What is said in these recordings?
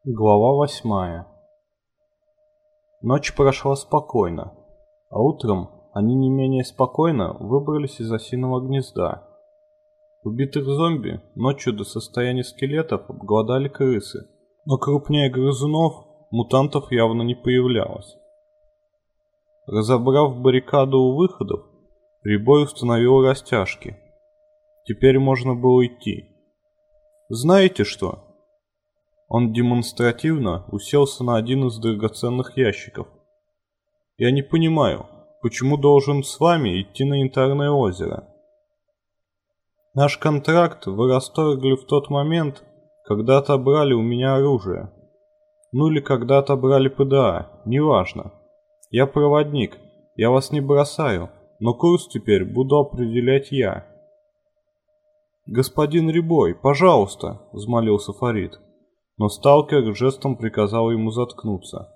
Глава 8. Ночь прошла спокойно, а утром они не менее спокойно выбрались из осиного гнезда. Убитых зомби ночью до состояния скелетов обглодали крысы, но крупнее грызунов мутантов явно не появлялось. Разобрав баррикаду у выходов, Рябой установил растяжки. Теперь можно было идти. «Знаете что?» Он демонстративно уселся на один из драгоценных ящиков. «Я не понимаю, почему должен с вами идти на Янтарное озеро? Наш контракт вы расторгли в тот момент, когда отобрали у меня оружие. Ну или когда отобрали ПДА, неважно. Я проводник, я вас не бросаю, но курс теперь буду определять я». «Господин Рябой, пожалуйста», — взмолился Фарид. Но сталкер жестом приказал ему заткнуться.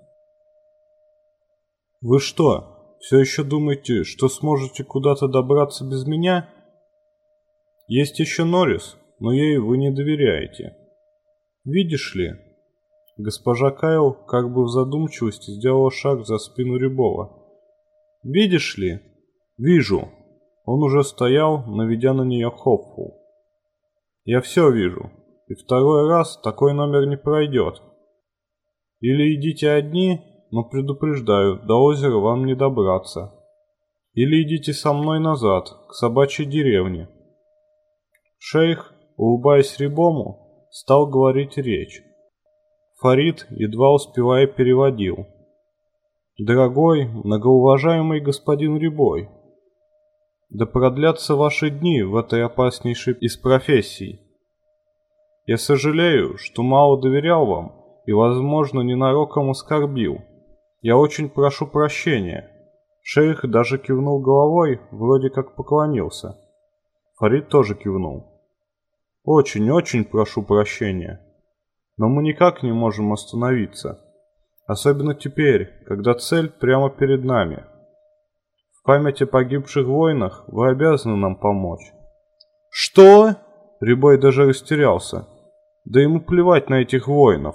«Вы что, все еще думаете, что сможете куда-то добраться без меня? Есть еще Норрис, но ей вы не доверяете. Видишь ли?» Госпожа Кайл как бы в задумчивости сделала шаг за спину Рябова. «Видишь ли?» «Вижу». Он уже стоял, наведя на нее Хопфул. «Я все вижу. И второй раз такой номер не пройдет. Или идите одни, но предупреждаю, до озера вам не добраться. Или идите со мной назад, к собачьей деревне». Шейх, улыбаясь Рябому, стал говорить речь. Фарид, едва успевая, переводил. «Дорогой, многоуважаемый господин Рябой, да продлятся ваши дни в этой опаснейшей из профессий. Я сожалею, что мало доверял вам и, возможно, ненароком оскорбил. Я очень прошу прощения». Шейх даже кивнул головой, вроде как поклонился. Фарид тоже кивнул. «Очень-очень прошу прощения. Но мы никак не можем остановиться. Особенно теперь, когда цель прямо перед нами. В память о погибших воинах вы обязаны нам помочь». «Что?» Рябой даже растерялся. Да ему плевать на этих воинов.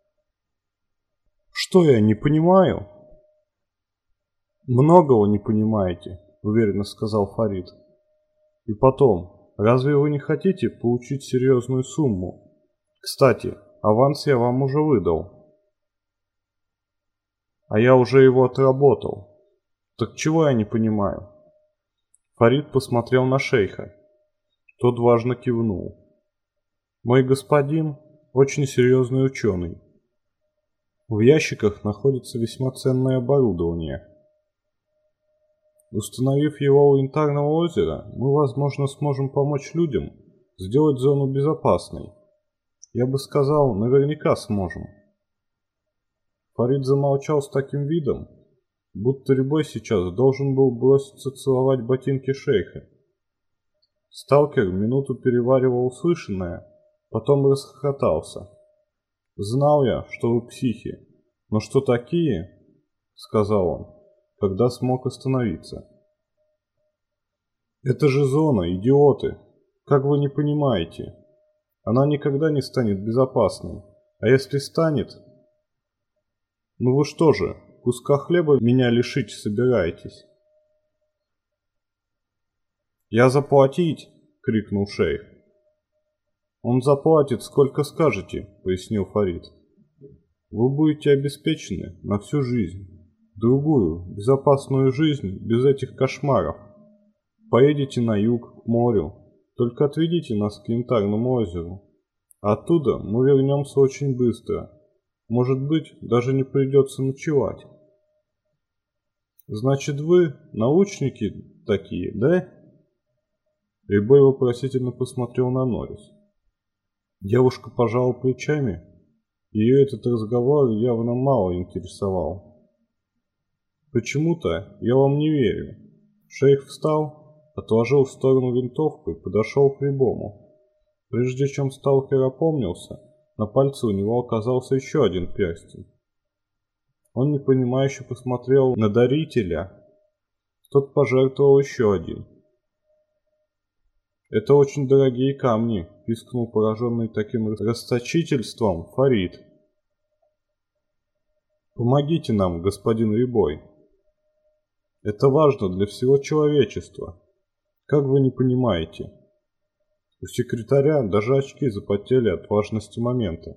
«Что я не понимаю?» «Многого не понимаете», — уверенно сказал Фарид. «И потом, разве вы не хотите получить серьезную сумму? Кстати, аванс я вам уже выдал. А я уже его отработал. Так чего я не понимаю?» Фарид посмотрел на шейха. Тот важно кивнул. «Мой господин очень серьезный ученый. В ящиках находится весьма ценное оборудование. Установив его у Янтарного озера, мы, возможно, сможем помочь людям сделать зону безопасной. Я бы сказал, наверняка сможем». Фарид замолчал с таким видом, будто Рябой сейчас должен был броситься целовать ботинки шейха. Сталкер минуту переваривал услышанное, потом расхохотался. «Знал я, что вы психи, но что такие?» — сказал он, когда смог остановиться. «Это же зона, идиоты! Как вы не понимаете? Она никогда не станет безопасной, а если станет... Ну вы что же, куска хлеба меня лишить собираетесь?» «Я заплатить!» — крикнул шейх. «Он заплатит, сколько скажете», — пояснил Фарид. «Вы будете обеспечены на всю жизнь. Другую, безопасную жизнь, без этих кошмаров. Поедете на юг, к морю. Только отведите нас к Янтарному озеру. Оттуда мы вернемся очень быстро. Может быть, даже не придется ночевать». «Значит, вы научники такие, да?» Рябой вопросительно посмотрел на Норрис. Девушка пожала плечами. Ее этот разговор явно мало интересовал. «Почему-то я вам не верю». Шейх встал, отложил в сторону винтовку и подошел к Рябому. Прежде чем сталкер опомнился, на пальце у него оказался еще один перстень. Он непонимающе посмотрел на дарителя. Тот пожертвовал еще один. «Это очень дорогие камни», — пискнул пораженный таким расточительством Фарид. Помогите нам, господин Рябой. Это важно для всего человечества. Как вы не понимаете? У секретаря даже очки запотели от важности момента.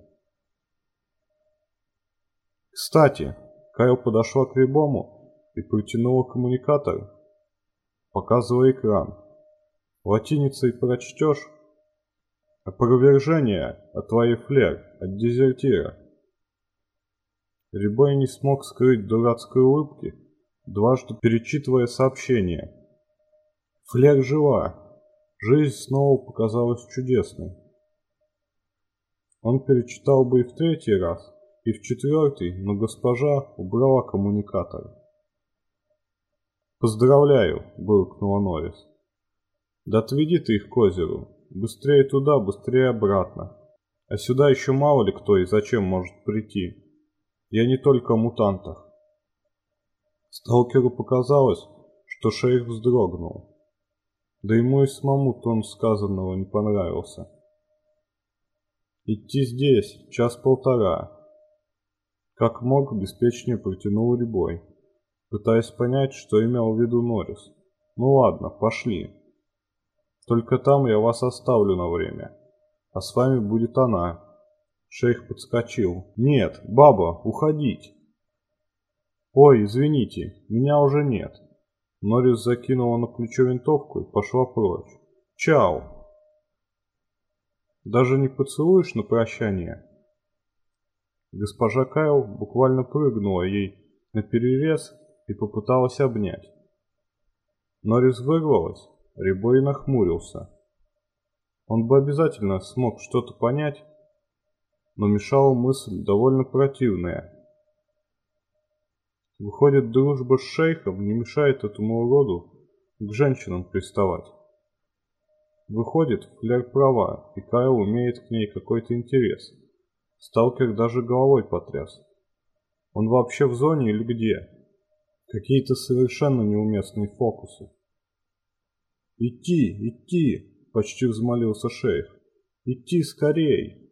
Кстати, Кайл подошла к Рябому и протянула коммуникатор, показывая экран. Латиницей прочтешь? Опровержение от твоей флер, от дезертира. Рябой не смог скрыть дурацкой улыбки, дважды перечитывая сообщение. Флер жива. Жизнь снова показалась чудесной. Он перечитал бы и в третий раз, и в четвертый, но госпожа убрала коммуникатор. «Поздравляю!» – буркнула Норрис. «Да отведи ты их к озеру. Быстрее туда, быстрее обратно. А сюда еще мало ли кто и зачем может прийти. Я не только о мутантах». Сталкеру показалось, что шейх вздрогнул. Да ему и самому тон сказанного не понравился. «Идти здесь, час-полтора». Как мог, беспечнее протянул Рябой, пытаясь понять, что имел в виду Норрис. «Ну ладно, пошли. Только там я вас оставлю на время, а с вами будет она». Шейх подскочил. «Нет, баба, уходить!» «Ой, извините, меня уже нет». Норрис закинула на плечо винтовку и пошла прочь. «Чао!» «Даже не поцелуешь на прощание?» Госпожа Кайл буквально прыгнула ей наперерез и попыталась обнять. Норрис вырвалась, Рябой нахмурился. Он бы обязательно смог что-то понять, но мешала мысль довольно противная. Выходит, дружба с шейхом не мешает этому уроду к женщинам приставать. Выходит, Флер права, и Кайл имеет к ней какой-то интерес. Сталкер даже головой потряс. Он вообще в зоне или где? Какие-то совершенно неуместные фокусы. «Идти, идти!» – почти взмолился шейх. «Идти скорей!»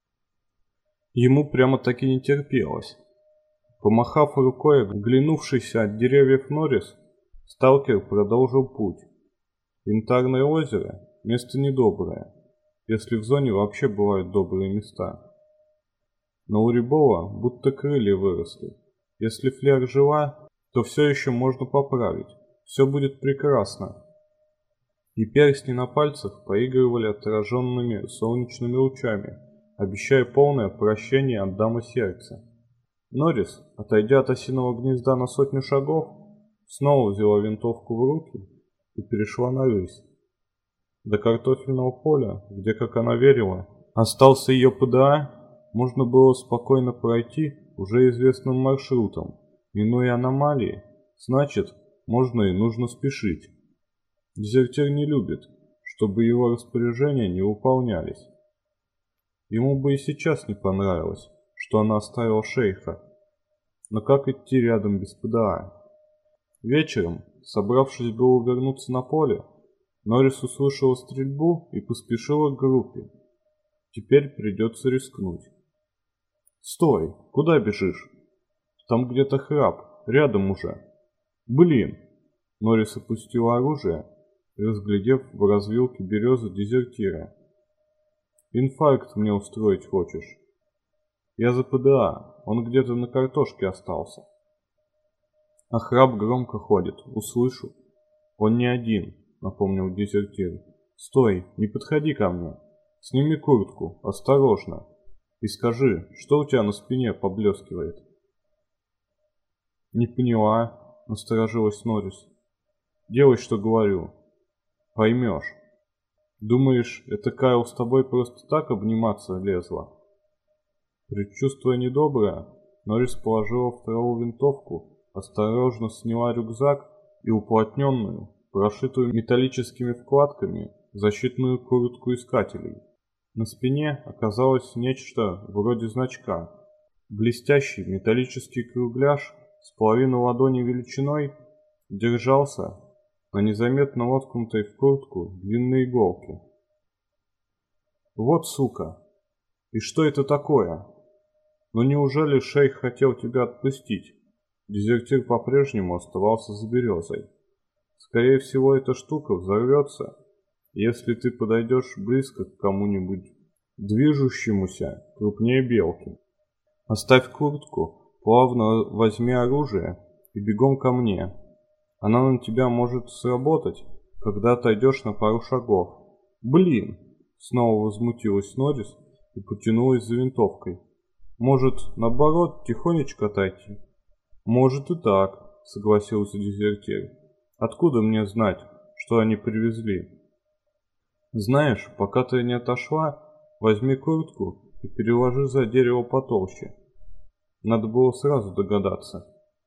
Ему прямо-таки не терпелось. Помахав рукой, оглянувшийся от деревьев Норрис, сталкер продолжил путь. Янтарное озеро – место недоброе, если в зоне вообще бывают добрые места. Но у Рябова будто крылья выросли. Если Флер жива, то все еще можно поправить. Все будет прекрасно. И перстни на пальцах поигрывали отраженными солнечными лучами, обещая полное прощение от дамы сердца. Норрис, отойдя от осиного гнезда на 100 шагов, снова взяла винтовку в руки и перешла на рысь. До картофельного поля, где, как она верила, остался ее ПДА, можно было спокойно пройти уже известным маршрутом, минуя аномалии, значит, можно и нужно спешить. Дезертир не любит, чтобы его распоряжения не выполнялись. Ему бы и сейчас не понравилось, что она оставила шейха. Но как идти рядом без ПДА? Вечером, собравшись было вернуться на поле, Норрис услышала стрельбу и поспешила к группе. Теперь придется рискнуть. «Стой! Куда бежишь? Там где-то храп, рядом уже!» «Блин!» Норрис опустила оружие, разглядев в развилке березы дезертира. «Инфаркт мне устроить хочешь?» «Я за ПДА, он где-то на картошке остался». «А храп громко ходит, услышу». «Он не один», — напомнил дезертир. «Стой, не подходи ко мне. Сними куртку, осторожно. И скажи, что у тебя на спине поблескивает?» «Не поняла», — насторожилась Норрис. «Делай, что говорю. Поймешь. Думаешь, это Кайл с тобой просто так обниматься лезла?» Предчувствуя недоброе, Норрис положила в траву винтовку, осторожно сняла рюкзак и уплотненную, прошитую металлическими вкладками, защитную куртку искателей. На спине оказалось нечто вроде значка. Блестящий металлический кругляш с половину ладони величиной держался на незаметно воткнутой в куртку длинной иголке. «Вот сука! И что это такое?» Но неужели шейх хотел тебя отпустить? Дезертир по-прежнему оставался за березой. Скорее всего, эта штука взорвется, если ты подойдешь близко к кому-нибудь движущемуся крупнее белки. Оставь куртку, плавно возьми оружие и бегом ко мне. Она на тебя может сработать, когда отойдешь на пару шагов. Блин! Снова возмутилась Норрис и потянулась за винтовкой. Может, наоборот, тихонечко отойти? Может и так, согласился дезертир. Откуда мне знать, что они привезли? Знаешь, пока ты не отошла, возьми куртку и переложи за дерево потолще. Надо было сразу догадаться.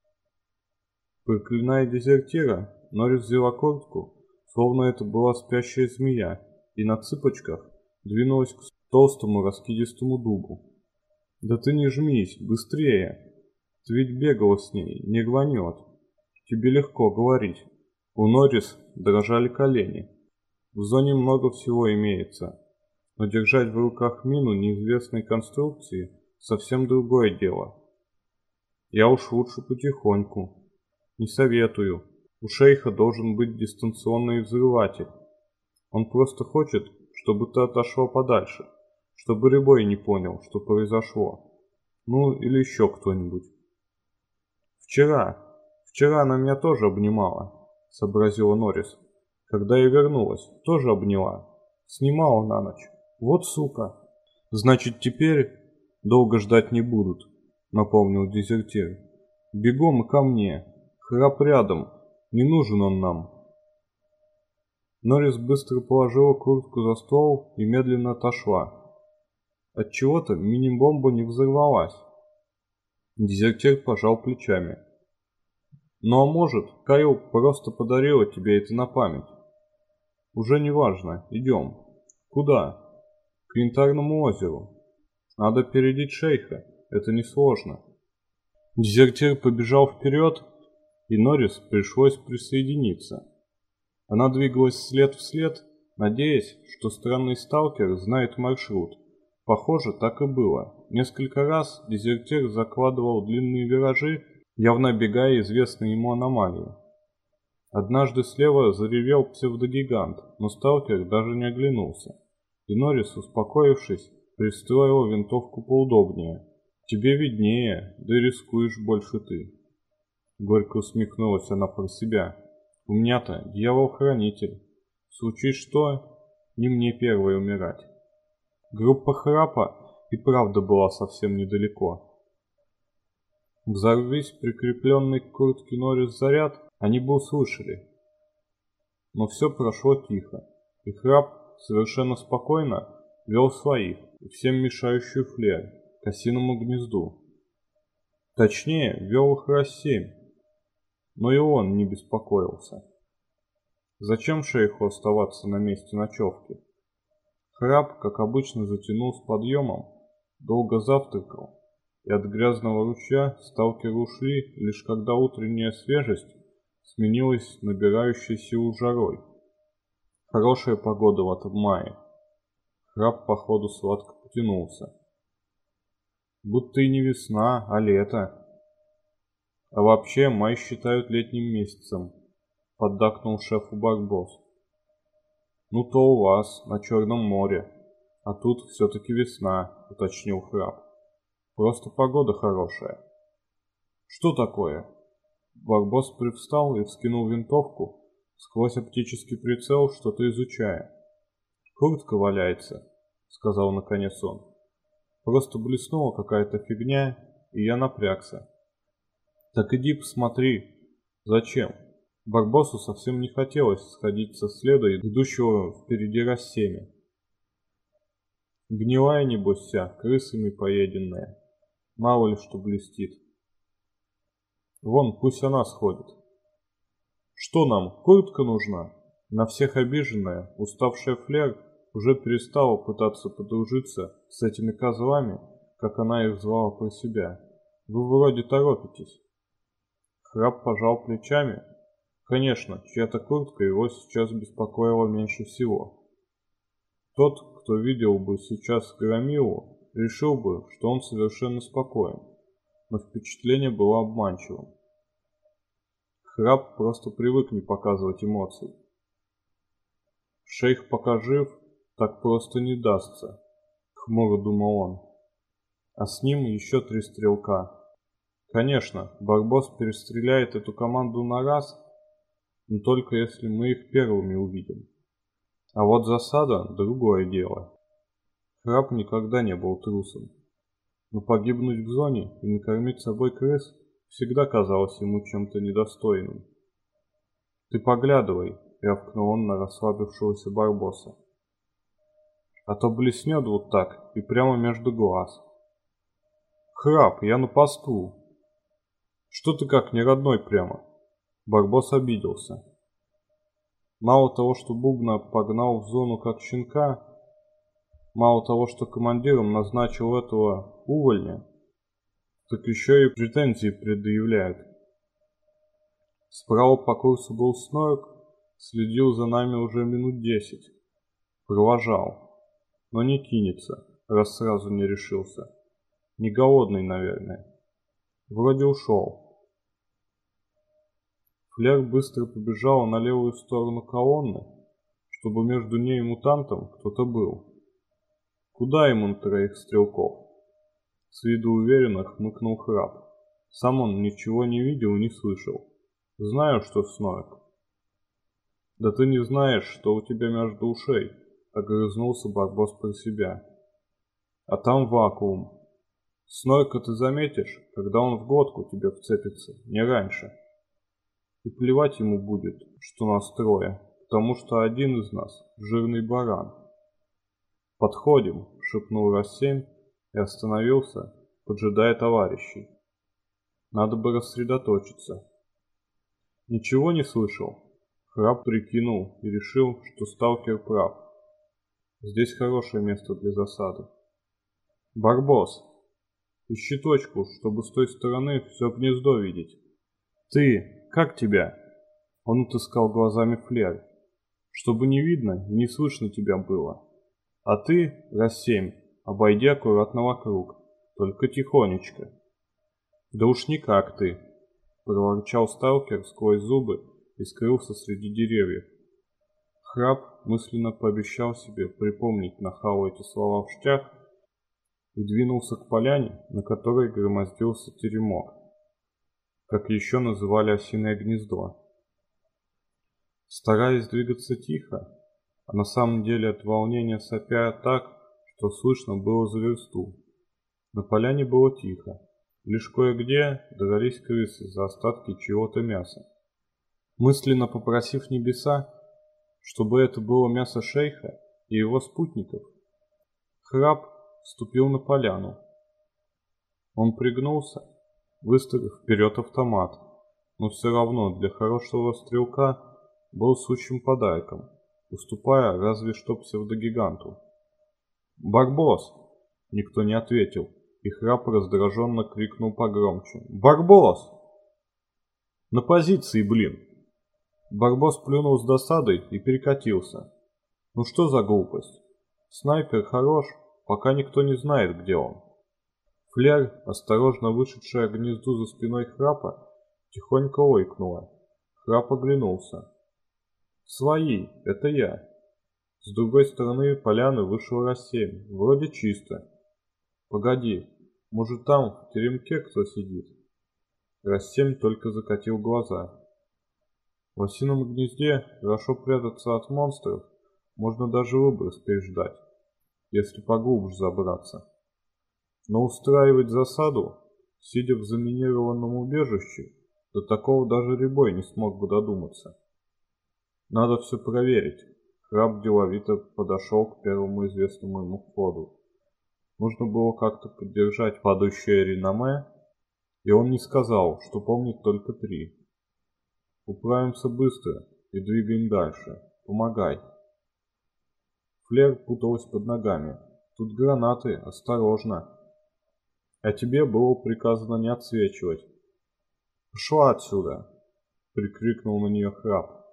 Проклиная дезертира, Норрис взяла куртку, словно это была спящая змея, и на цыпочках двинулась к толстому раскидистому дубу. «Да ты не жмись, быстрее! Ты ведь бегала с ней, не рванет. Тебе легко говорить». У Норрис дрожали колени. В зоне много всего имеется, но держать в руках мину неизвестной конструкции совсем другое дело. Я уж лучше потихоньку. Не советую. У шейха должен быть дистанционный взрыватель. Он просто хочет, чтобы ты отошла подальше, чтобы Рябой не понял, что произошло. Ну, или еще кто-нибудь. Вчера она меня тоже обнимала, сообразила Норрис. Когда я вернулась, тоже обняла. Снимала на ночь. Вот сука. Значит, теперь долго ждать не будут, напомнил дезертир. Бегом и ко мне. Храп рядом. Не нужен он нам. Норрис быстро положила куртку за стол и медленно отошла. Отчего-то мини-бомба не взорвалась. Дезертир пожал плечами. Ну а может, Кайл просто подарила тебе это на память. Уже не важно, идем. Куда? К Янтарному озеру. Надо опередить шейха, это несложно. Дезертир побежал вперед, и Норрис пришлось присоединиться. Она двигалась след в след, надеясь, что странный сталкер знает маршрут. Похоже, так и было. Несколько раз дезертир закладывал длинные виражи, явно оббегая известные ему аномалии. Однажды слева заревел псевдогигант, но сталкер даже не оглянулся. И Норрис, успокоившись, пристроила винтовку поудобнее. «Тебе виднее, да и рискуешь больше ты». Горько усмехнулась она про себя. «У меня-то дьявол-хранитель. Случись что, не мне первой умирать». Группа Храпа и правда была совсем недалеко. Взорвись прикрепленный к куртке Норрис заряд, они бы услышали. Но все прошло тихо, и Храп совершенно спокойно вел своих и всем мешающую флер к осиному гнезду. Точнее, вел их раз 7, но и он не беспокоился. Зачем шейху оставаться на месте ночевки? Храп, как обычно, затянул с подъемом, долго завтракал, и от грязного ручья сталкеры ушли, лишь когда утренняя свежесть сменилась набирающей силу жарой. Хорошая погода в этом мае. Храп, походу, сладко потянулся. Будто и не весна, а лето. А вообще май считают летним месяцем, поддакнул шефу Барбос. Ну то у вас, на Черном море, а тут все-таки весна, уточнил Храп. Просто погода хорошая. Что такое? Барбос привстал и вскинул винтовку, сквозь оптический прицел что-то изучая. «Куртка валяется», — сказал наконец он. «Просто блеснула какая-то фигня, и я напрягся». «Так иди посмотри». «Зачем?» Барбосу совсем не хотелось сходить со следа идущего впереди Рассеми. Гнилая, небось, вся, крысами поеденная. Мало ли что блестит. Вон, пусть она сходит. Что нам, куртка нужна? На всех обиженная, уставшая флер уже перестала пытаться подружиться с этими козлами, как она их звала про себя. Вы вроде торопитесь. Храп пожал плечами. Конечно, чья-то куртка его сейчас беспокоила меньше всего. Тот, кто видел бы сейчас Громилу, решил бы, что он совершенно спокоен, но впечатление было обманчивым. Храб просто привык не показывать эмоций. Шейх пока жив, так просто не дастся, хмуро думал он. А с ним еще 3 стрелка. Конечно, Барбос перестреляет эту команду на раз, но только если мы их первыми увидим. А вот засада – другое дело. Храб никогда не был трусом, но погибнуть в зоне и накормить собой крыс всегда казалось ему чем-то недостойным. «Ты поглядывай», — рявкнул он на расслабившегося Барбоса. «А то блеснет вот так и прямо между глаз». «Храб, я на посту». «Что ты как не родной прямо?» Барбос обиделся. Мало того, что Бубна погнал в зону как щенка, мало того, что командиром назначил этого увольня, так еще и претензии предъявляют. Справа по курсу был Снорк, следил за нами уже минут 10. Провожал, но не кинется, раз сразу не решился. Не голодный, наверное. Вроде ушел. Флер быстро побежал на левую сторону колонны, чтобы между ней и мутантом кто-то был. Куда ему на 3 стрелков? С виду уверенно хмыкнул Храб. Сам он ничего не видел и не слышал. Знаю, что Снорк. Да ты не знаешь, что у тебя между ушей, огрызнулся Барбос про себя. А там вакуум. Снорка ты заметишь, когда он в глотку тебе вцепится, не раньше. И плевать ему будет, что нас 3, потому что один из нас жирный баран. «Подходим», — шепнул Рассем и остановился, поджидая товарищей. Надо бы рассредоточиться. Ничего не слышал? Храб прикинул и решил, что сталкер прав. Здесь хорошее место для засады. «Барбос, ищи точку, чтобы с той стороны все гнездо видеть». «Ты, как тебя?» Он отыскал глазами Флер. «Чтобы не видно и не слышно тебя было. А ты, Рассем, обойди аккуратно вокруг, только тихонечко». «Да уж никак ты», — проворчал сталкер сквозь зубы и скрылся среди деревьев. Храб мысленно пообещал себе припомнить нахалу эти слова в штях и двинулся к поляне, на которой громоздился теремок, как еще называли осиное гнездо. Стараясь двигаться тихо, а на самом деле от волнения сопя так, что слышно было за версту, на поляне было тихо, лишь кое-где дрались крысы за остатки чего-то мяса. Мысленно попросив небеса, чтобы это было мясо шейха и его спутников, Храб вступил на поляну. Он пригнулся, выставив вперед автомат, но все равно для хорошего стрелка был сущим подарком, уступая разве что псевдогиганту. «Барбос!» Никто не ответил, и Храб раздраженно крикнул погромче. «Барбос!» «На позиции, блин!» Барбос плюнул с досадой и перекатился. «Ну что за глупость? Снайпер хорош, пока никто не знает, где он». Флер, осторожно вышедшая к гнезду за спиной Храпа, тихонько ойкнула. Храп оглянулся. «Свои, это я». С другой стороны поляны вышел Рассем. Вроде чисто. «Погоди, может там в теремке кто сидит?» Рассем только закатил глаза. В осином гнезде хорошо прятаться от монстров, можно даже выброс переждать, если поглубже забраться. Но устраивать засаду, сидя в заминированном убежище, до такого даже Рябой не смог бы додуматься. Надо все проверить. Храб деловито подошел к первому известному ему входу. Нужно было как-то поддержать падающее реноме, и он не сказал, что помнит только 3. Управимся быстро и двигаем дальше. Помогай. Флер путалась под ногами. Тут гранаты, осторожно. А тебе было приказано не отсвечивать. «Пошла отсюда!» — прикрикнул на нее Храб.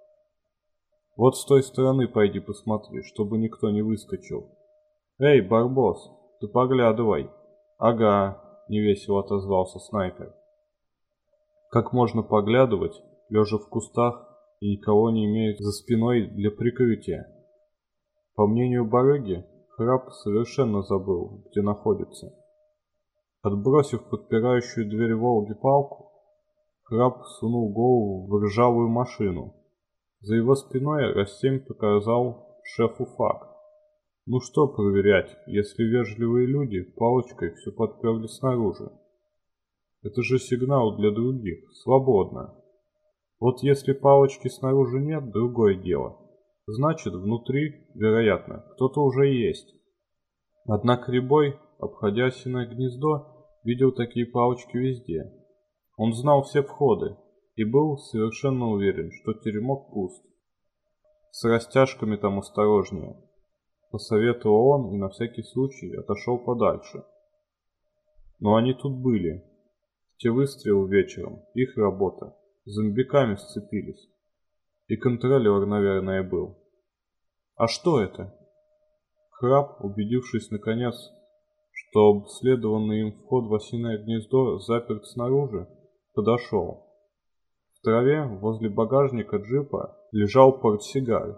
«Вот с той стороны пойди посмотри, чтобы никто не выскочил. Эй, Барбос, Ты поглядывай. Ага, невесело отозвался снайпер. Как можно поглядывать, лежа в кустах и никого не имея за спиной для прикрытия? По мнению барыги, Храп совершенно забыл, где находится. Отбросив подпирающую дверь Волги палку, Храп сунул голову в ржавую машину. За его спиной Рассем показал шефу факт. Ну что проверять, если вежливые люди палочкой все подперли снаружи? Это же сигнал для других. Свободно. Вот если палочки снаружи нет, другое дело. Значит, внутри, вероятно, кто-то уже есть. Однако Рябой, обходя осиное гнездо, видел такие палочки везде. Он знал все входы и был совершенно уверен, что теремок пуст. С растяжками там осторожнее, посоветовал он и на всякий случай отошел подальше. Но они тут были. Те выстрелы вечером, их работа. С зомбиками сцепились. И контролер, наверное, был. А что это? Храп, убедившись наконец, что обследованный им вход в осиное гнездо заперт снаружи, подошел. В траве возле багажника джипа лежал портсигар.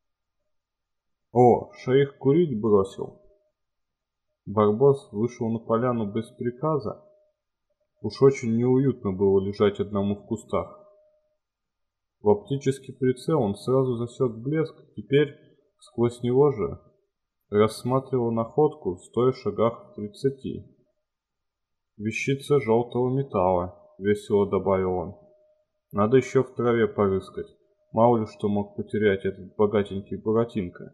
О, шейх курить бросил. Барбос вышел на поляну без приказа. Уж очень неуютно было лежать одному в кустах. В оптический прицел он сразу засек блеск, теперь сквозь него же рассматривал находку, стоя в шагах в 30. «Вещица желтого металла», — весело добавил он. «Надо еще в траве порыскать, мало ли что мог потерять этот богатенький Буратинка».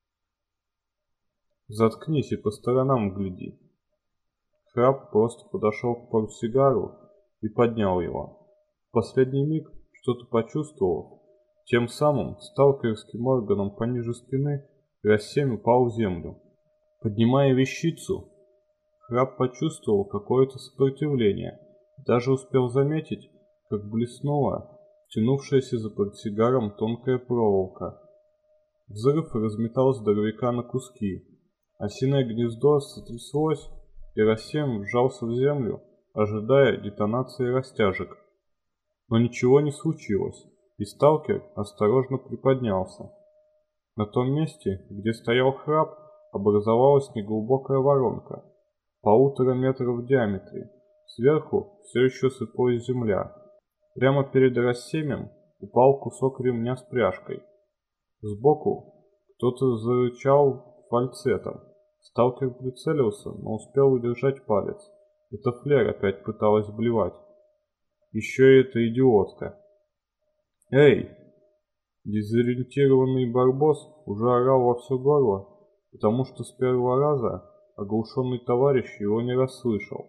«Заткнись и по сторонам гляди». Храп просто подошел к портсигару и поднял его. В последний миг, что-то почувствовав, тем самым сталкерским органом пониже спины Рассем упал в землю. Поднимая вещицу, Храп почувствовал какое-то сопротивление, даже успел заметить, как блеснула тянувшаяся за портсигаром тонкая проволока. Взрыв разметал здоровяка на куски. Осиное гнездо сотряслось, и Рассем вжался в землю, ожидая детонации растяжек. Но ничего не случилось, и сталкер осторожно приподнялся. На том месте, где стоял Храп, образовалась неглубокая воронка, 1,5 метра в диаметре. Сверху все еще сыпалась земля. Прямо перед Рассемем упал кусок ремня с пряжкой. Сбоку кто-то зарычал фальцетом. Сталкер прицелился, но успел удержать палец. Это Флер опять пыталась блевать. Еще и эта идиотка. «Эй!» Дезориентированный Барбос уже орал во все горло, потому что с первого раза оглушенный товарищ его не расслышал.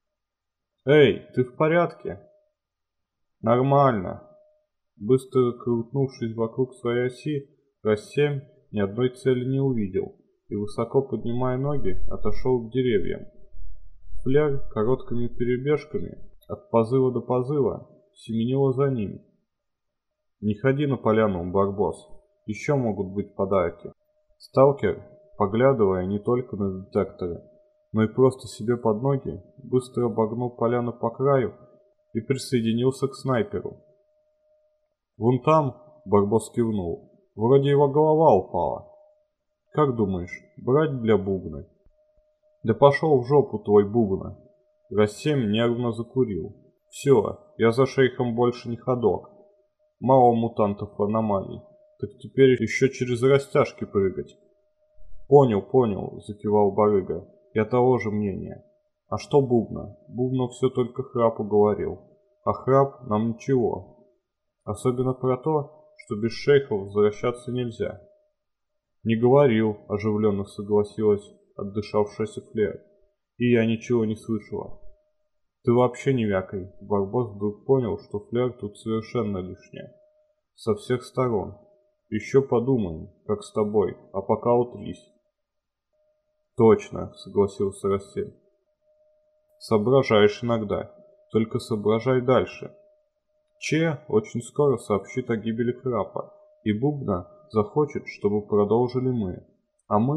«Эй, ты в порядке?» «Нормально». Быстро крутнувшись вокруг своей оси, Рассем ни одной цели не увидел и, высоко поднимая ноги, отошел к деревьям. Флер короткими перебежками от позыва до позыва семенила за ним. «Не ходи на поляну, Барбос, еще могут быть подарки». Сталкер, поглядывая не только на детекторы, но и просто себе под ноги, быстро обогнул поляну по краю и присоединился к снайперу. «Вон там», — Барбос кивнул, — «вроде его голова упала. Как думаешь, брать для бубна?» «Да пошел в жопу твой бубна!» Рассем нервно закурил. «Все, я за шейхом больше не ходок. Мало мутантов аномалий, так теперь еще через растяжки прыгать». Понял», — закивал барыга. «Я того же мнения. А что бубна? Бубна все только Храпу говорил. А Храп нам ничего. Особенно про то, что без шейхов возвращаться нельзя». «Не говорил», — оживленно согласилась отдышавшаяся Флер. «И я ничего не слышала». «Ты вообще не вякай», — Барбос вдруг понял, что Флер тут совершенно лишняя. «Со всех сторон. Еще подумаем, как с тобой, а пока утрись». «Точно», — согласился Рассем. «Соображаешь иногда, только соображай дальше». Че очень скоро сообщит о гибели Храпа, и Бубна захочет, чтобы продолжили мы. А мы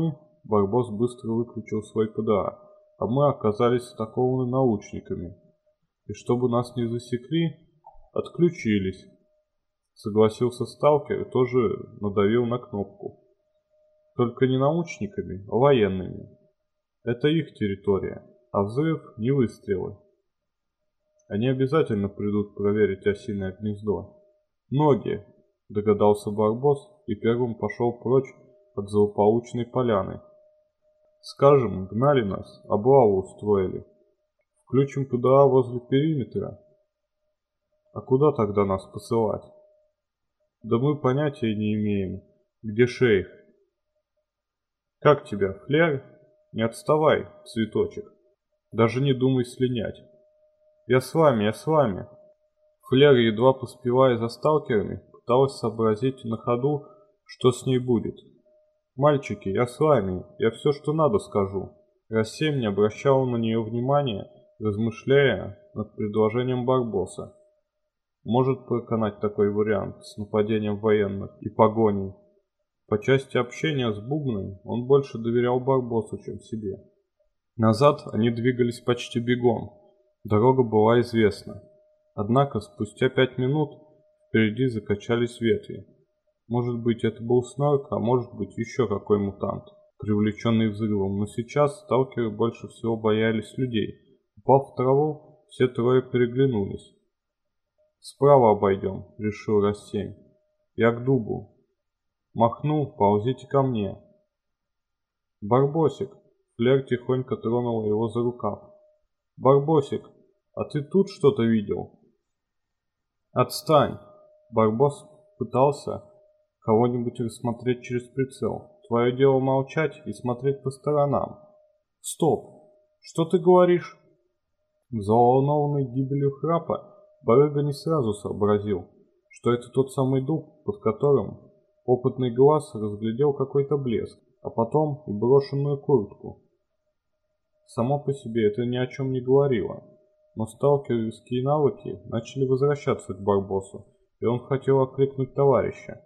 Барбос быстро выключил свой ПДА, а мы оказались атакованы научниками. И чтобы нас не засекли, отключились. Согласился сталкер и тоже надавил на кнопку. Только не научниками, а военными. Это их территория, а взрыв не выстрелы. Они обязательно придут проверить осиное гнездо. Ноги, догадался Барбос и первым пошел прочь от злополучной поляны. Скажем, гнали нас, облаву устроили. Включим ПДА возле периметра. А куда тогда нас посылать? Да мы понятия не имеем, где шейх. Как тебя, Флер? Не отставай, цветочек. Даже не думай слинять. Я с вами, я с вами. Флер, едва поспевая за сталкерами, пыталась сообразить на ходу, что с ней будет. «Мальчики, я с вами, я все, что надо, скажу». Рассем не обращал на нее внимания, размышляя над предложением Барбоса. Может проканать такой вариант с нападением военных и погоней. По части общения с Бубной он больше доверял Барбосу, чем себе. Назад они двигались почти бегом. Дорога была известна. Однако спустя 5 минут впереди закачались ветви. Может быть, это был снарк, а может быть еще какой мутант, привлеченный взрывом, но сейчас сталкеры больше всего боялись людей. Упав в траву, все трое переглянулись. «Справа обойдем», — решил Рассень. «Я к дубу». «Махну, ползите ко мне». «Барбосик», — Флер тихонько тронула его за рукав. «Барбосик, а ты тут что-то видел?» «Отстань!» Барбос пытался кого-нибудь рассмотреть через прицел. «Твое дело молчать и смотреть по сторонам». «Стоп! Что ты говоришь?» Взволнованный гибелью храпа, барыга не сразу сообразил, что это тот самый дуб, под которым опытный глаз разглядел какой-то блеск, а потом и брошенную куртку. Само по себе это ни о чем не говорило, но сталкерские навыки начали возвращаться к Барбосу, и он хотел окликнуть товарища.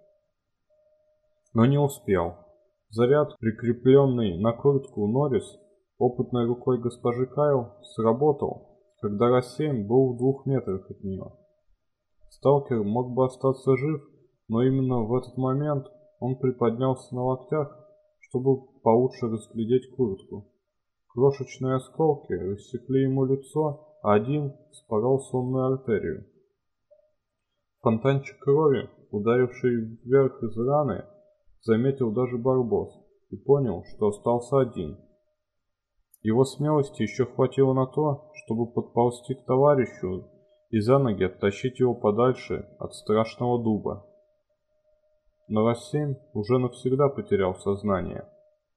Но не успел. Заряд, прикрепленный на куртку Норрис, опытной рукой госпожи Кайл, сработал, когда Рассеян был в 2 метрах от нее. Сталкер мог бы остаться жив, но именно в этот момент он приподнялся на локтях, чтобы получше разглядеть куртку. Крошечные осколки рассекли ему лицо, а один вспорол сонную артерию. Фонтанчик крови, ударивший вверх из раны, заметил даже Барбос и понял, что остался один. Его смелости еще хватило на то, чтобы подползти к товарищу и за ноги оттащить его подальше от страшного дуба. Но Рассень уже навсегда потерял сознание.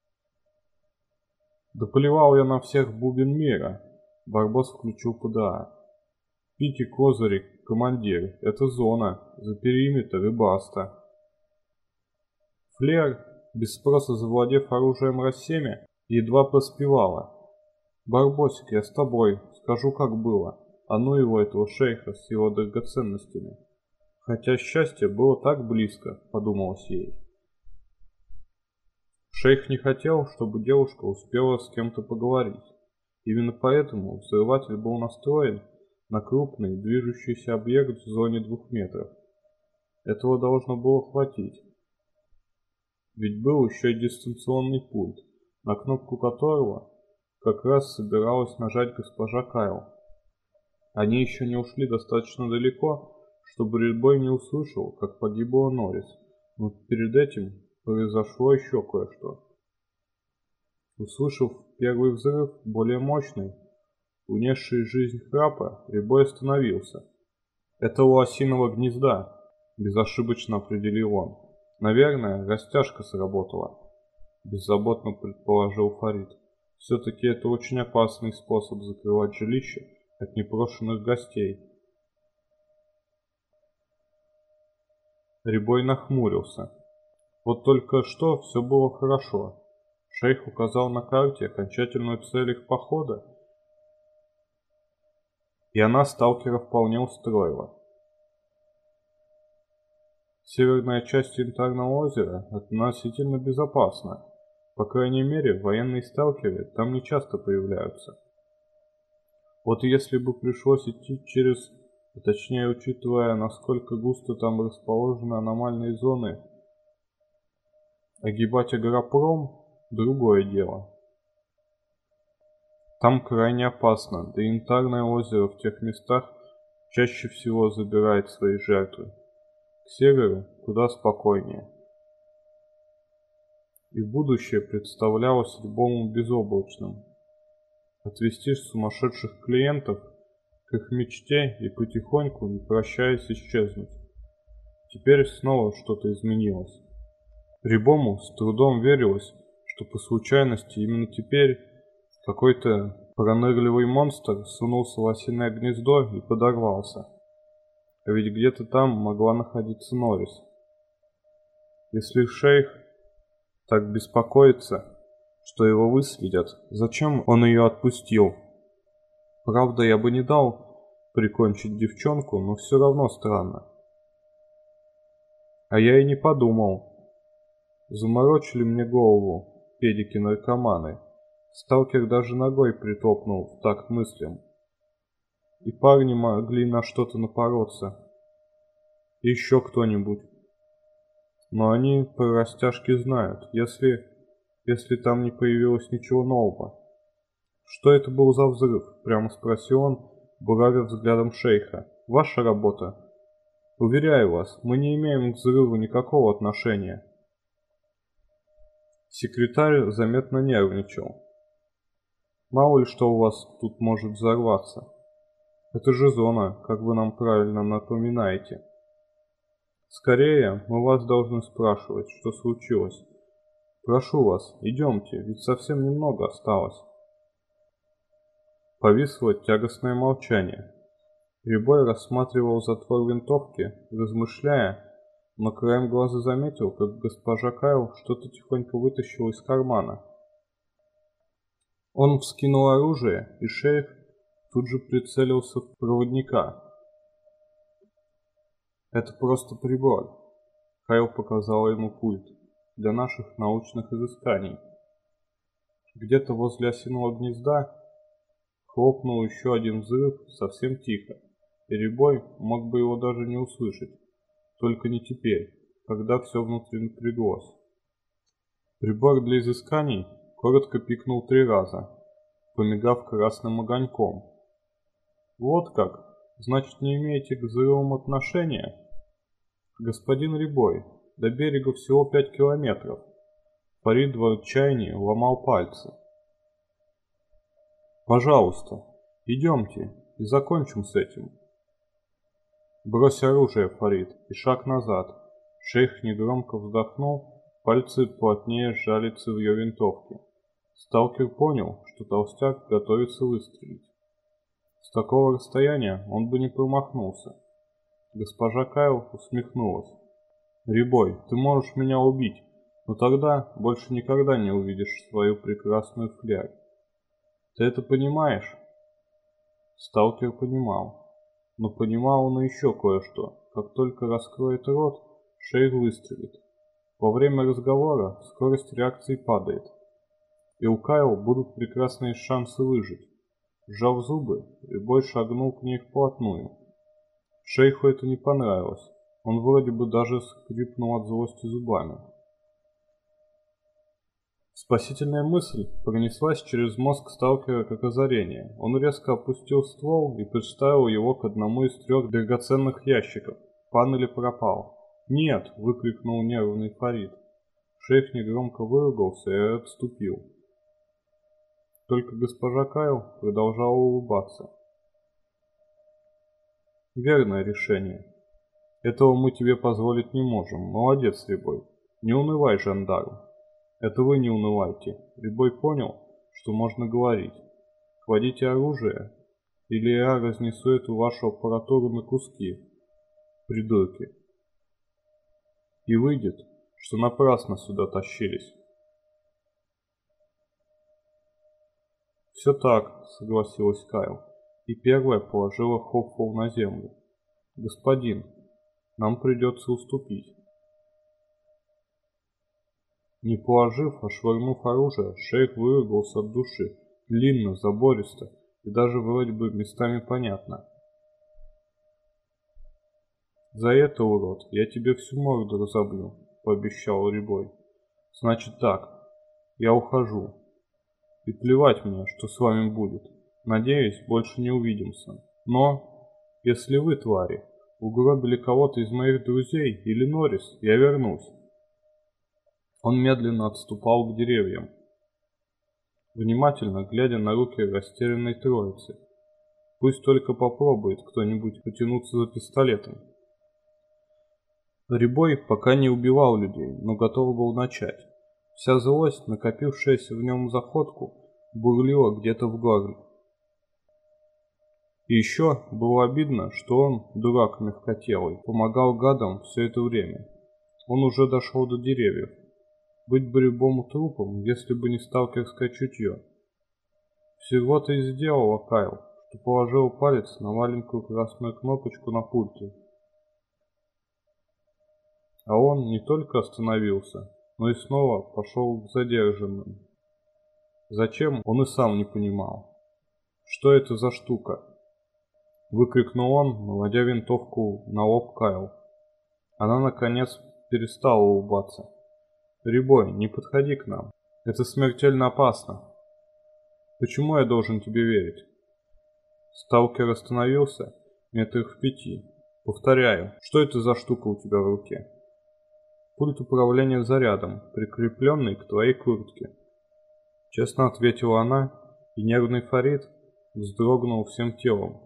«Да плевал я на всех бубен мира!» Барбос включил ПДА. «Пики, козыри, командир, это зона, за периметр и баста». Флер, без спроса завладев оружием Рассеня, едва поспевала. «Барбосик, я с тобой, скажу, как было. А ну его, этого шейха с его драгоценностями». Хотя счастье было так близко, подумалось ей. Шейх не хотел, чтобы девушка успела с кем-то поговорить. Именно поэтому взрыватель был настроен на крупный движущийся объект в зоне 2 метров. Этого должно было хватить. Ведь был еще и дистанционный пульт, на кнопку которого как раз собиралась нажать госпожа Кайл. Они еще не ушли достаточно далеко, чтобы Ридбой не услышал, как погибла Норрис, но перед этим произошло еще кое-что. Услышав первый взрыв, более мощный, унесший жизнь храпа, Ридбой остановился. «Это у осиного гнезда», — безошибочно определил он. «Наверное, растяжка сработала», — беззаботно предположил Фарид. «Все-таки это очень опасный способ закрывать жилище от непрошенных гостей». Ридбой нахмурился. Вот только что все было хорошо. Шейх указал на карте окончательную цель их похода, и она сталкера вполне устроила. Северная часть Янтарного озера относительно безопасна. По крайней мере, военные сталкеры там не часто появляются. Вот если бы пришлось идти через, точнее учитывая, насколько густо там расположены аномальные зоны, огибать агропром – другое дело. Там крайне опасно, да и Янтарное озеро в тех местах чаще всего забирает свои жертвы. К северу куда спокойнее. И будущее представлялось любому безоблачным. Отвести сумасшедших клиентов к их мечте и потихоньку, не прощаясь, исчезнуть. Теперь снова что-то изменилось. Рябому с трудом верилось, что по случайности именно теперь какой-то пронырливый монстр сунулся в осиное гнездо и подорвался. А ведь где-то там могла находиться Норрис. Если шейх так беспокоится, что его выследят, зачем он ее отпустил? Правда, я бы не дал прикончить девчонку, но все равно странно. А я и не подумал. Заморочили мне голову педики-наркоманы. Сталкер даже ногой притопнул в такт мыслям. И парни могли на что-то напороться. И еще кто-нибудь. Но они про растяжки знают, если там не появилось ничего нового. «Что это был за взрыв?» – прямо спросил он, буравя взглядом шейха. «Ваша работа?» «Уверяю вас, мы не имеем к взрыву никакого отношения». Секретарь заметно нервничал. «Мало ли что у вас тут может взорваться. Это же зона, как вы нам правильно напоминаете. Скорее, мы вас должны спрашивать, что случилось. Прошу вас, идемте, ведь совсем немного осталось». Повисло тягостное молчание. Рябой рассматривал затвор винтовки, размышляя, но краем глаза заметил, как госпожа Кайл что-то тихонько вытащила из кармана. Он вскинул оружие, и шейх тут же прицелился в проводника. «Это просто прибор», — Кайл показала ему пульт, «для наших научных изысканий». Где-то возле осиного гнезда хлопнул еще один взрыв совсем тихо, и Рябой мог бы его даже не услышать, только не теперь, когда все внутри напряглось. Прибор для изысканий коротко пикнул 3 раза, помигав красным огоньком. «Вот как? Значит, не имеете к взрывам отношения?» «Господин Рябой, до берега всего 5 километров». Фарид в отчаянии ломал пальцы. «Пожалуйста, идемте и закончим с этим». «Брось оружие, Фарид, и шаг назад». Шейх негромко вздохнул, пальцы плотнее сжали цевьё винтовки. Сталкер понял, что толстяк готовится выстрелить. С такого расстояния он бы не промахнулся. Госпожа Кайл усмехнулась. «Рябой, ты можешь меня убить, но тогда больше никогда не увидишь свою прекрасную флягь. Ты это понимаешь?» Сталкер понимал. Но понимал он еще кое-что. Как только раскроет рот, шейх выстрелит. Во время разговора скорость реакции падает. И у Кайл будут прекрасные шансы выжить. Сжав зубы, Рябой шагнул к ней вплотную. Шейху это не понравилось. Он вроде бы даже скрипнул от злости зубами. Спасительная мысль пронеслась через мозг сталкера как озарение. Он резко опустил ствол и приставил его к одному из 3 драгоценных ящиков. Панель пропал. «Нет!» – выкрикнул нервный Фарид. Шейх негромко выругался и отступил. Только госпожа Кайл продолжала улыбаться. «Верное решение. Этого мы тебе позволить не можем. Молодец, Рябой. Не унывай, жандарм». «Это вы не унывайте». Рябой понял, что можно говорить. «Кладите оружие, или я разнесу эту вашу аппаратуру на куски, придурки». И выйдет, что напрасно сюда тащились. «Все так», — согласилась Кайл, и первая положила Хопфул на землю. «Господин, нам придется уступить». Не положив, а швырнув оружие, шейх выругался от души, длинно, забористо и даже вроде бы местами понятно. «За это, урод, я тебе всю морду разобью», — пообещал Рябой. «Значит так, я ухожу. И плевать мне, что с вами будет. Надеюсь, больше не увидимся. Но, если вы, твари, угробили кого-то из моих друзей или Норрис, я вернусь». Он медленно отступал к деревьям, внимательно глядя на руки растерянной троицы. Пусть только попробует кто-нибудь потянуться за пистолетом. Рябой пока не убивал людей, но готов был начать. Вся злость, накопившаяся в нем за ходку, бурлила где-то в горле. И еще было обидно, что он, дурак мягкотелый, помогал гадам все это время. Он уже дошел до деревьев. Быть бы любому трупом, если бы не сталкерское чутье. Всего-то и сделал Кайл, что положил палец на маленькую красную кнопочку на пульте. А он не только остановился, но и снова пошел к задержанным. Зачем, он и сам не понимал. «Что это за штука?» — выкрикнул он, наводя винтовку на лоб Кайл. Она, наконец, перестала улыбаться. «Рябой, не подходи к нам. Это смертельно опасно. Почему я должен тебе верить?» Сталкер остановился метрах в 5. «Повторяю, что это за штука у тебя в руке?» «Пульт управления зарядом, прикрепленный к твоей куртке», — честно ответила она, и нервный Фарид вздрогнул всем телом.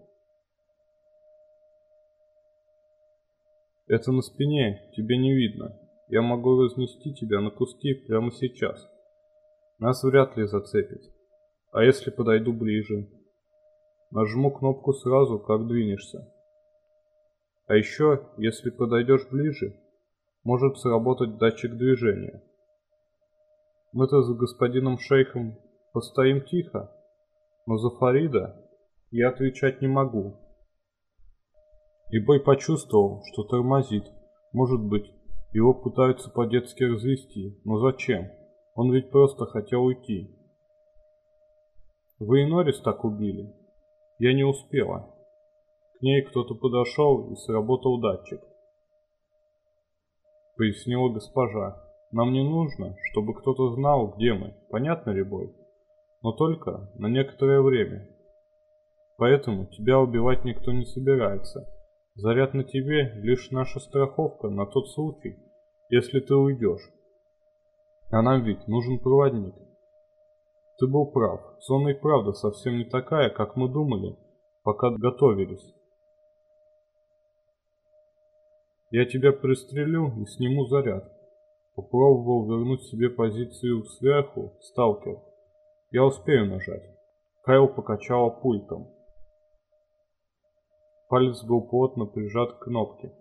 «Это на спине, тебе не видно. Я могу разнести тебя на куски прямо сейчас. Нас вряд ли зацепит. А если подойду ближе? Нажму кнопку сразу, как двинешься. А еще, если подойдешь ближе, может сработать датчик движения. Мы-то с господином шейхом постоим тихо, но за Фарида я отвечать не могу». Рябой почувствовал, что тормозит. Может быть, его пытаются по-детски развести, но зачем? Он ведь просто хотел уйти. «Вы и Норрис так убили?» «Я не успела». К ней кто-то подошел и сработал датчик, пояснила госпожа. «Нам не нужно, чтобы кто-то знал, где мы. Понятно, Рябой? Но только на некоторое время. Поэтому тебя убивать никто не собирается. Заряд на тебе лишь наша страховка на тот случай, если ты уйдешь. А нам ведь нужен проводник». Ты был прав. Зона и правда совсем не такая, как мы думали, пока готовились. Я тебя пристрелю и сниму заряд. Попробовал вернуть себе позицию сверху, сталкер. Я успею нажать. Кайл покачала пультом. Палец был плотно прижат к кнопке.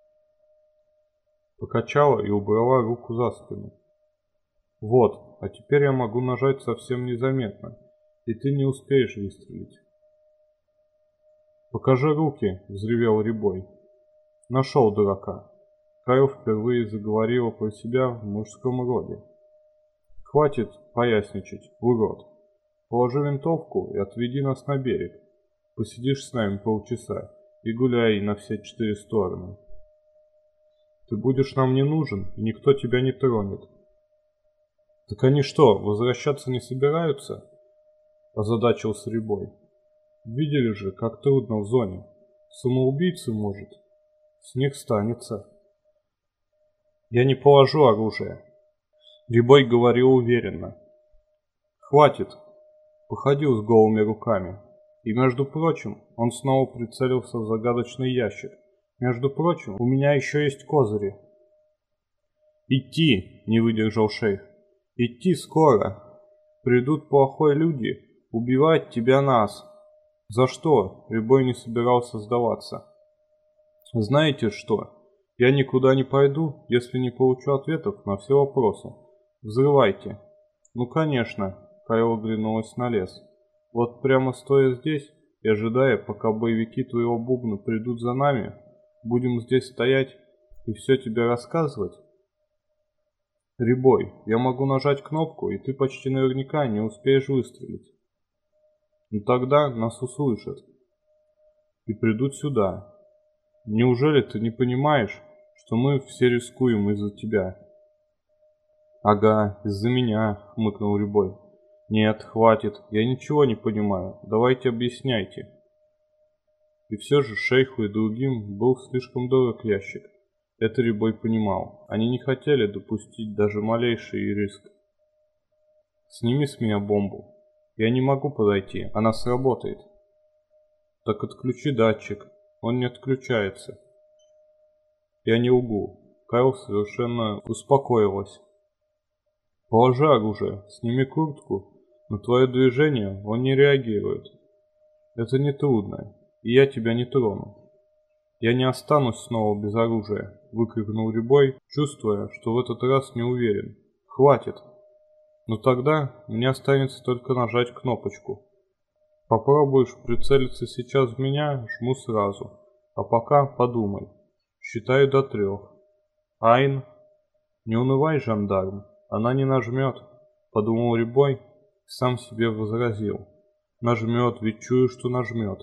Покачала и убрала руку за спину. «Вот, а теперь я могу нажать совсем незаметно, и ты не успеешь выстрелить». «Покажи руки!» — взревел Рябой. «Нашел дурака». Кайл впервые заговорила про себя в мужском роде. «Хватит поясничать, урод. Положи винтовку и отведи нас на берег. Посидишь с нами полчаса и гуляй на все 4 стороны. Ты будешь нам не нужен, и никто тебя не тронет». «Так они что, возвращаться не собираются?» – озадачился Рябой. «Видели же, как трудно в зоне. Самоубийцы, может. С них станется». «Я не положу оружие», – Рябой говорил уверенно. «Хватит», – походил с голыми руками. И, между прочим, он снова прицелился в загадочный ящик. «Между прочим, у меня еще есть козыри». «Идти!» – не выдержал шейх. «Идти скоро. Придут плохие люди, убивать тебя нас». «За что?» – Рябой не собирался сдаваться. «Знаете что? Я никуда не пойду, если не получу ответов на все вопросы. Взрывайте». «Ну, конечно», – Кайл оглянулась на лес. «Вот прямо стоя здесь и ожидая, пока боевики твоего бубна придут за нами, будем здесь стоять и все тебе рассказывать?» Рябой, я могу нажать кнопку, и ты почти наверняка не успеешь выстрелить. Но тогда нас услышат и придут сюда. Неужели ты не понимаешь, что мы все рискуем из-за тебя? Ага, из-за меня, хмыкнул Рябой. Нет, хватит, я ничего не понимаю, давайте объясняйте. И все же шейху и другим был слишком дорог ящик. Это Рябой понимал. Они не хотели допустить даже малейший риск. Сними с меня бомбу. Я не могу подойти, она сработает. Так отключи датчик, он не отключается. Я не лгу. Кайл совершенно успокоилась. Положи оружие, сними куртку. На твое движение он не реагирует. Это нетрудно, и я тебя не трону. Я не останусь снова без оружия, выкрикнул Рябой, чувствуя, что в этот раз не уверен. Хватит. Но тогда мне останется только нажать кнопочку. Попробуешь прицелиться сейчас в меня, жму сразу. А пока подумай. Считаю до 3. Айн, не унывай, жандарм. Она не нажмет, подумал Рябой и сам себе возразил. Нажмет, ведь чую, что нажмет.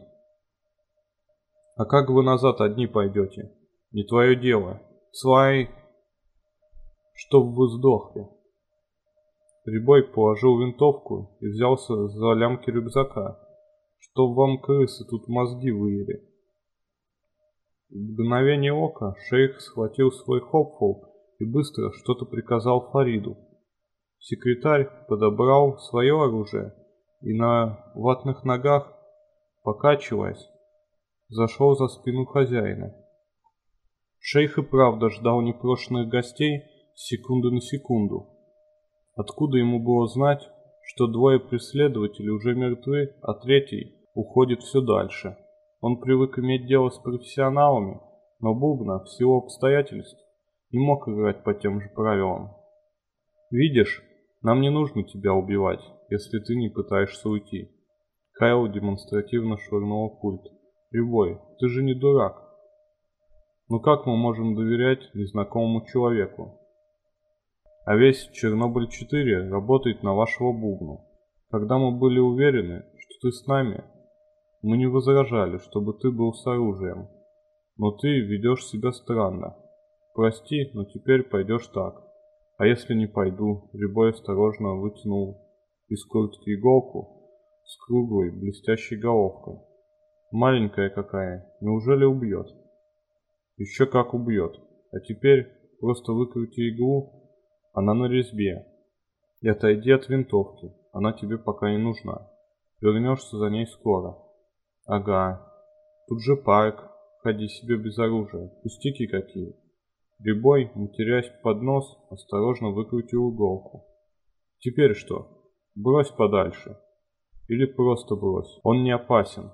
А как вы назад одни пойдете? Не твое дело. Свай, чтоб вы сдохли. Рябой положил винтовку и взялся за лямки рюкзака. Чтоб вам крысы тут мозги выели. В мгновение ока шейх схватил свой хопфул и быстро что-то приказал Фариду. Секретарь подобрал свое оружие и на ватных ногах, покачиваясь, зашел за спину хозяина. Шейх и правда ждал непрошенных гостей с секунды на секунду. Откуда ему было знать, что 2 преследователей уже мертвы, а 3 уходит все дальше? Он привык иметь дело с профессионалами, но Бубна, в силу обстоятельств, не мог играть по тем же правилам. «Видишь, нам не нужно тебя убивать, если ты не пытаешься уйти». Кайл демонстративно швырнул пульт. «Рябой, ты же не дурак. Ну как мы можем доверять незнакомому человеку? А весь Чернобыль-4 работает на вашего Бубну. Когда мы были уверены, что ты с нами, мы не возражали, чтобы ты был с оружием. Но ты ведешь себя странно. Прости, но теперь пойдешь так. А если не пойду?» Рябой осторожно вытянул из куртки иголку с круглой блестящей головкой. «Маленькая какая, неужели убьет?» «Еще как убьет. А теперь просто выкрути иглу, она на резьбе. И отойди от винтовки, она тебе пока не нужна. Вернешься за ней скоро». «Ага, тут же парк, ходи себе без оружия, пустяки какие». Рябой, матерясь под нос, осторожно выкрутил иголку. «Теперь что? Брось подальше. Или просто брось, он не опасен».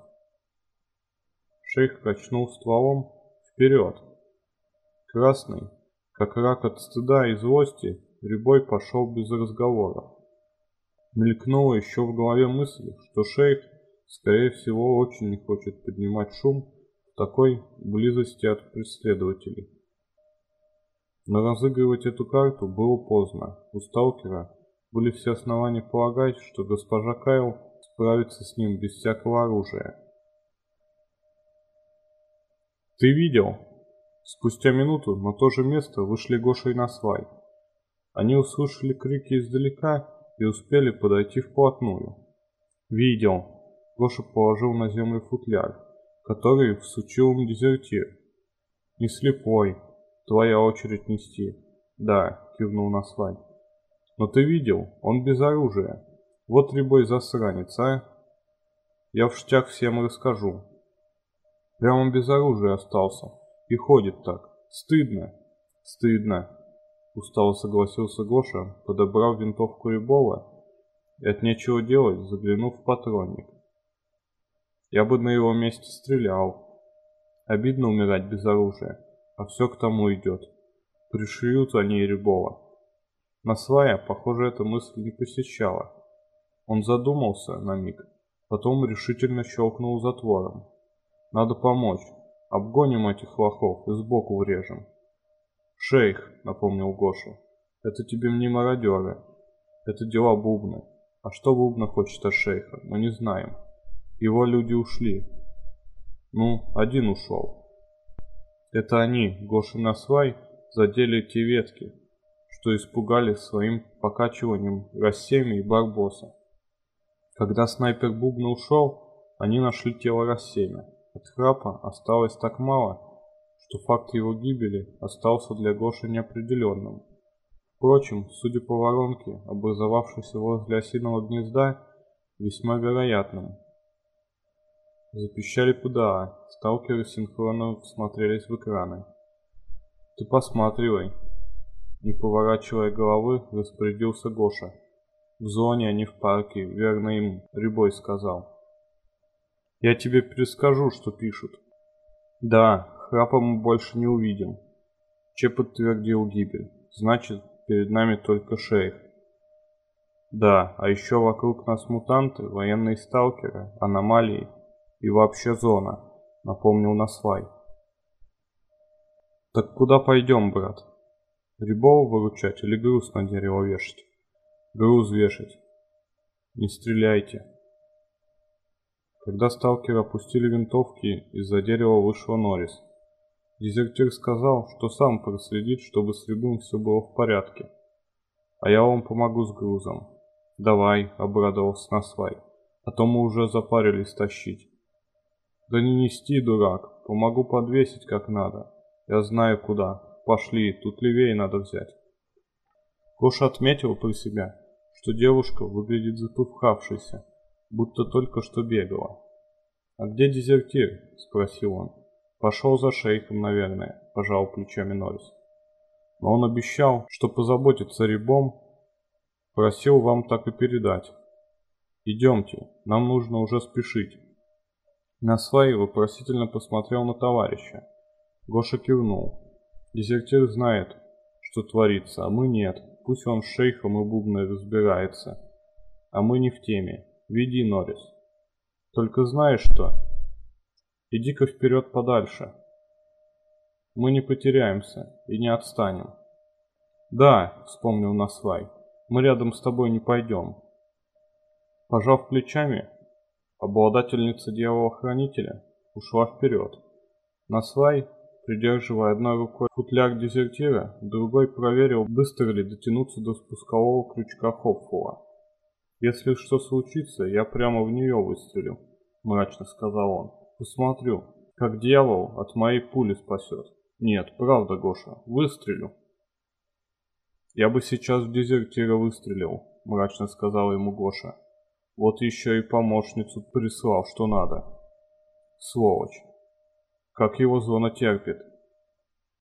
Шейх качнул стволом вперед. Красный, как рак от стыда и злости, Рябой пошел без разговоров. Мелькнула еще в голове мысль, что шейх, скорее всего, очень не хочет поднимать шум в такой близости от преследователей. Но разыгрывать эту карту было поздно. У сталкера были все основания полагать, что госпожа Кайл справится с ним без всякого оружия. «Ты видел?» Спустя минуту на то же место вышли Гоша и Насвай. Они услышали крики издалека и успели подойти вплотную. «Видел». Гоша положил на землю футляр, который всучил им дезертир. «Не слепой. Твоя очередь нести». «Да», кивнул Насвай. «Но ты видел, он без оружия. Вот Рябой засранец, а? Я в штях всем расскажу. Прямо без оружия остался. И ходит так. Стыдно». «Стыдно», устало согласился Гоша, подобрав винтовку Рябова и от нечего делать заглянув в патронник. «Я бы на его месте стрелял. Обидно умирать без оружия, а все к тому идет. Пришьют они Рябова». Насвая, похоже, эта мысль не посещала. Он задумался на миг, потом решительно щелкнул затвором. «Надо помочь. Обгоним этих лохов и сбоку врежем». «Шейх», — напомнил Гоша, Это тебе не мародеры. Это дела Бубны. А что Бубна хочет от шейха, мы не знаем. Его люди ушли. Ну, один ушел. Это они, Гошин Насвай, задели те ветки, что испугали своим покачиванием Рассеми и Барбоса. Когда снайпер Бубна ушел, они нашли тело Рассеми. От Храпа осталось так мало, что факт его гибели остался для Гоши неопределенным. Впрочем, судя по воронке, образовавшейся возле осиного гнезда, весьма вероятным. Запищали ПДА, сталкеры синхронно всмотрелись в экраны. «Ты посматривай», — не поворачивая головы, распорядился Гоша. «В зоне, а не в парке, верно им Рябой сказал». «Я тебе перескажу, что пишут». «Да, Храпа мы больше не увидим». Че подтвердил гибель. «Значит, перед нами только шейх». «Да, а еще вокруг нас мутанты, военные сталкеры, аномалии и вообще зона», — напомнил Насвай. «Так куда пойдем, брат? Рябова выручать или груз на дерево вешать?» «Груз вешать. Не стреляйте». Когда сталкеры опустили винтовки, из-за дерева вышел Норрис. Дезертир сказал, что сам проследит, чтобы с Рябым все было в порядке. «А я вам помогу с грузом». «Давай», — обрадовался Насвай, — «а то мы уже запарились тащить». «Да не нести, дурак, помогу подвесить как надо. Я знаю куда. Пошли, тут левее надо взять». Гоша отметил про себя, что девушка выглядит запыхавшейся, будто только что бегала. «А где дезертир?» — спросил он. «Пошел за шейхом, наверное», — пожал плечами Норрис. «Но он обещал, что позаботится Рябом, просил вам так и передать. Идемте, нам нужно уже спешить». Насвай вопросительно посмотрел на товарища. Гоша кивнул. «Дезертир знает, что творится, а мы нет. Пусть он с шейхом и Бубной разбирается. А мы не в теме. Веди, Норрис. Только знаешь что? Иди-ка вперед подальше. Мы не потеряемся и не отстанем». «Да», — вспомнил Насвай, — «мы рядом с тобой не пойдем». Пожав плечами, обладательница дьявола-хранителя ушла вперед. Насвай, придерживая одной рукой футляр дезертира, другой проверил, быстро ли дотянуться до спускового крючка Хопфула. «Если что случится, я прямо в нее выстрелю», — мрачно сказал он. «Посмотрю, как дьявол от моей пули спасет. Нет, правда, Гоша, выстрелю». «Я бы сейчас в дезертира выстрелил», — мрачно сказал ему Гоша. «Вот еще и помощницу прислал, что надо. Сволочь. Как его зона терпит.